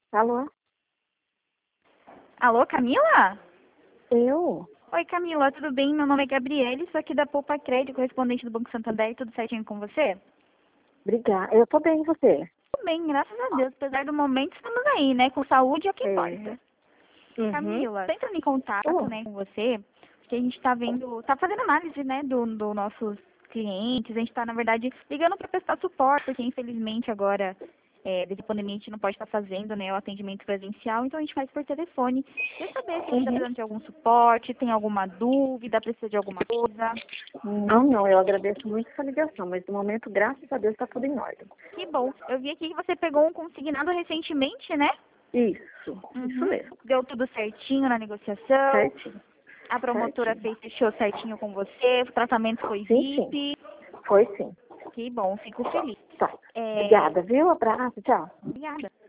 Alô? Alô, Camila? Eu? Oi, Camila, tudo bem? Meu nome é Gabriele, sou aqui da Poupa Crédito, correspondente do Banco Santander. Tudo certinho com você? Obrigada. Eu tô bem, e você? Tudo bem, graças a Deus. Apesar do momento, estamos aí, né? Com saúde é o que importa. Uhum. Camila, tô entrando em contato, Oh, né, com você, porque a gente tá vendo, tá fazendo análise, né, do nossos clientes. A gente tá, na verdade, ligando para prestar suporte, porque infelizmente agora, desde a pandemia, a gente não pode estar fazendo, né, o atendimento presencial, então a gente faz por telefone. Queria saber se você está uhum. precisando de algum suporte, tem alguma dúvida, precisa de alguma coisa. Não, eu agradeço muito essa ligação, mas no momento, graças a Deus, tá tudo em ordem. Que bom. Eu vi aqui que você pegou um consignado recentemente, né? Isso Uhum. mesmo. Deu tudo certinho na negociação. Certinho, A promotora certinho. fechou certinho com você. O tratamento foi Sim, sim. VIP. Foi sim. Que bom, fico feliz. Tá. É, Obrigada, viu? Abraço, tchau. obrigada.